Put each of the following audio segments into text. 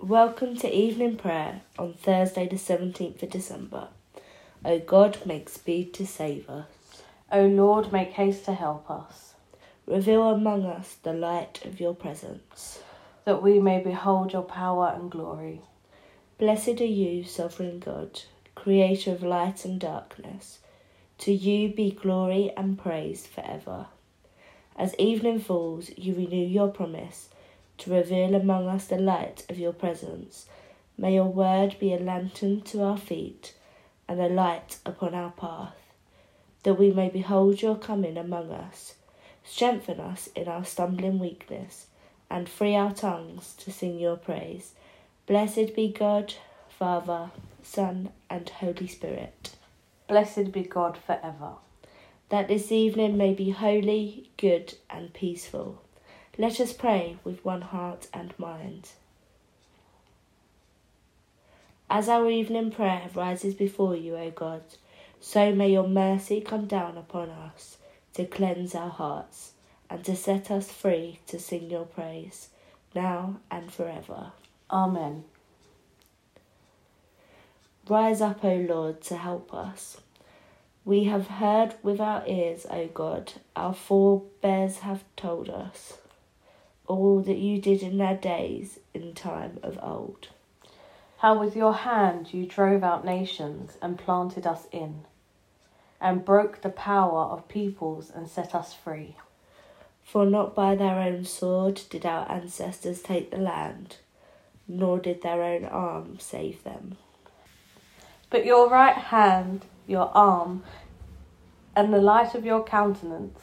Welcome to evening prayer on Thursday the 17th of December. O God, make speed to save us. O Lord, make haste to help us. Reveal among us the light of your presence, that we may behold your power and glory. Blessed are you, sovereign God, creator of light and darkness. To you be glory and praise forever. As evening falls, you renew your promise to reveal among us the light of your presence. May your word be a lantern to our feet and a light upon our path, that we may behold your coming among us. Strengthen us in our stumbling weakness, and free our tongues to sing your praise. Blessed be God, Father, Son, and Holy Spirit. Blessed be God forever. That this evening may be holy, good, and peaceful. Let us pray with one heart and mind. As our evening prayer rises before you, O God, so may your mercy come down upon us to cleanse our hearts and to set us free to sing your praise, now and forever. Amen. Rise up, O Lord, to help us. We have heard with our ears, O God, our forebears have told us all that you did in their days in time of old. How with your hand you drove out nations and planted us in, and broke the power of peoples and set us free. For not by their own sword did our ancestors take the land, nor did their own arm save them. But your right hand, your arm, and the light of your countenance,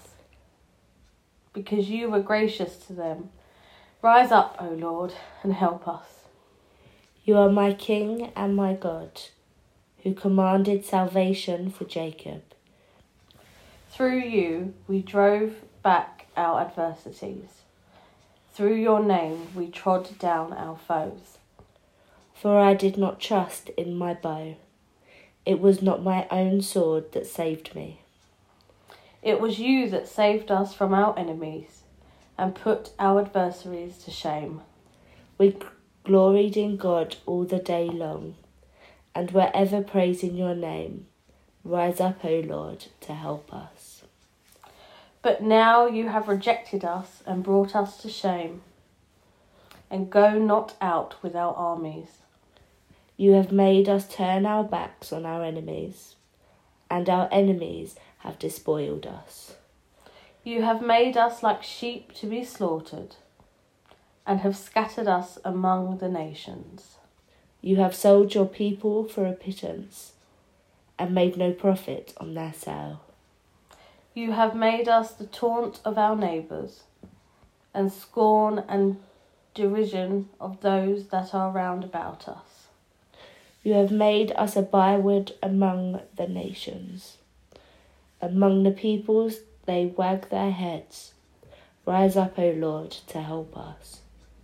because you were gracious to them. Rise up, O Lord, and help us. You are my King and my God, who commanded salvation for Jacob. Through you we drove back our adversities. Through your name we trod down our foes. For I did not trust in my bow. It was not my own sword that saved me. It was you that saved us from our enemies and put our adversaries to shame. We gloried in God all the day long, and were ever praising your name. Rise up, O Lord, to help us. But now you have rejected us and brought us to shame, and go not out with our armies. You have made us turn our backs on our enemies, and our enemies have despoiled us. You have made us like sheep to be slaughtered, and have scattered us among the nations. You have sold your people for a pittance, and made no profit on their sale. You have made us the taunt of our neighbours, and scorn and derision of those that are round about us. You have made us a byword among the nations. Among the peoples they wag their heads. Rise up, O Lord, to help us.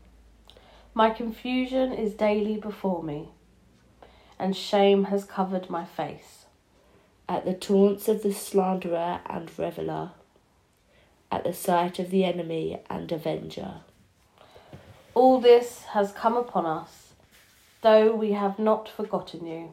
My confusion is daily before me, and shame has covered my face. At the taunts of the slanderer and reveller, at the sight of the enemy and avenger. All this has come upon us, though we have not forgotten you,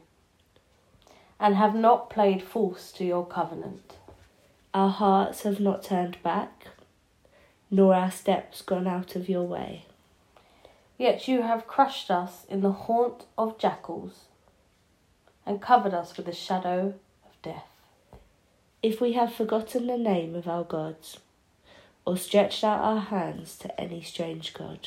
and have not played false to your covenant. Our hearts have not turned back, nor our steps gone out of your way. Yet you have crushed us in the haunt of jackals, and covered us with the shadow of death. If we have forgotten the name of our gods, or stretched out our hands to any strange god,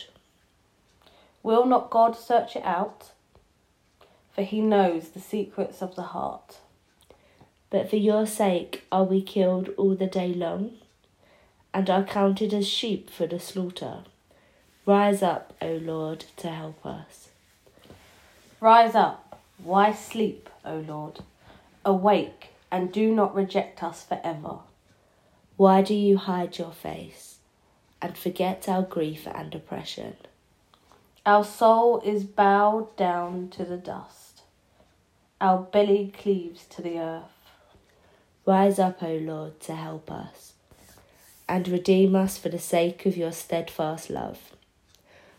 will not God search it out? For he knows the secrets of the heart. But for your sake are we killed all the day long, and are counted as sheep for the slaughter. Rise up, O Lord, to help us. Rise up, why sleep, O Lord? Awake, and do not reject us forever. Why do you hide your face, and forget our grief and oppression? Our soul is bowed down to the dust. Our belly cleaves to the earth. Rise up, O Lord, to help us, and redeem us for the sake of your steadfast love.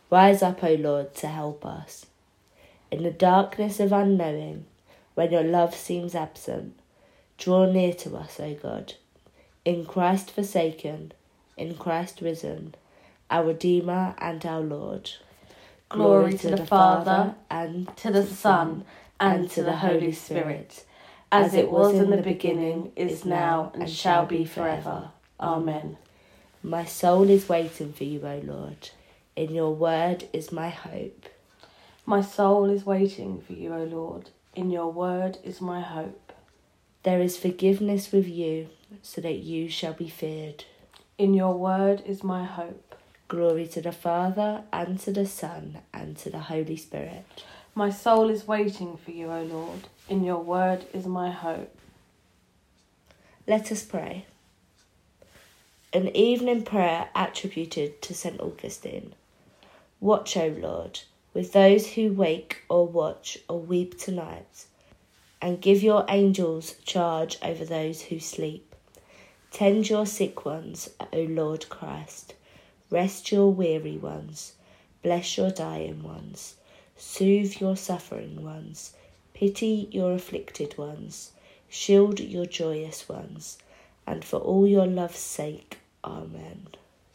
Rise up, O Lord, to help us. In the darkness of unknowing, when your love seems absent, draw near to us, O God. In Christ forsaken, in Christ risen, our Redeemer and our Lord. Glory to the Father, and to the Son, and to the Holy Spirit, as it was in the beginning, is now, and shall be forever. Amen. My soul is waiting for you, O Lord. In your word is my hope. My soul is waiting for you, O Lord. In your word is my hope. There is forgiveness with you, so that you shall be feared. In your word is my hope. Glory to the Father, and to the Son, and to the Holy Spirit. My soul is waiting for you, O Lord. In your word is my hope. Let us pray. An evening prayer attributed to St. Augustine. Watch, O Lord, with those who wake or watch or weep tonight, and give your angels charge over those who sleep. Tend your sick ones, O Lord Christ. Rest your weary ones. Bless your dying ones. Soothe your suffering ones. Pity your afflicted ones. Shield your joyous ones. And for all your love's sake. Amen.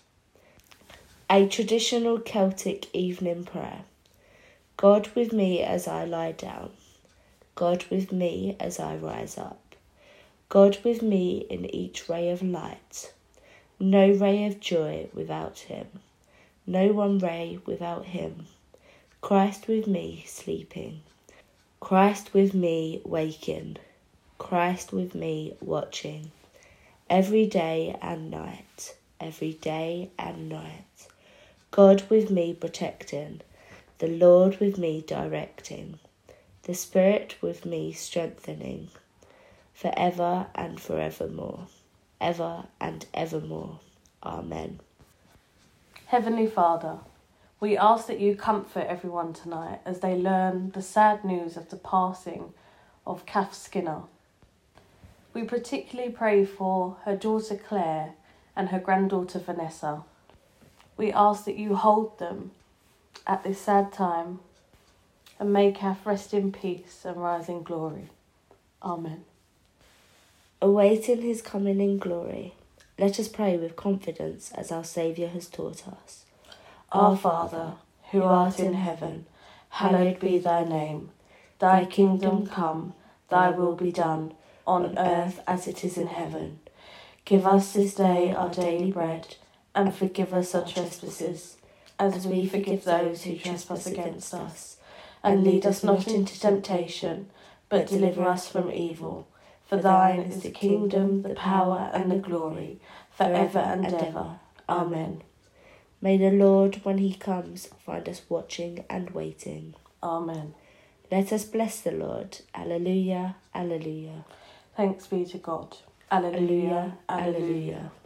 A traditional Celtic evening prayer. God with me as I lie down. God with me as I rise up. God with me in each ray of light. No ray of joy without him. No one ray without him. Christ with me sleeping. Christ with me waking. Christ with me watching. Every day and night. Every day and night. God with me protecting. The Lord with me directing. The Spirit with me strengthening. Forever and forevermore. Ever and evermore. Amen. Heavenly Father, we ask that you comfort everyone tonight as they learn the sad news of the passing of Kath Skinner. We particularly pray for her daughter Claire and her granddaughter Vanessa. We ask that you hold them at this sad time and may Kath rest in peace and rise in glory. Amen. Awaiting his coming in glory, let us pray with confidence as our Saviour has taught us. Our Father, who art in heaven, hallowed be thy name. Thy kingdom come, thy will be done, on earth as it is in heaven. Give us this day our daily bread, and forgive us our trespasses, as we forgive those who trespass against us. And lead us not into temptation, but deliver us from evil. For thine is the kingdom, the power, and the glory, for ever and ever. Amen. May the Lord, when he comes, find us watching and waiting. Amen. Let us bless the Lord. Alleluia, alleluia. Thanks be to God. Alleluia, alleluia.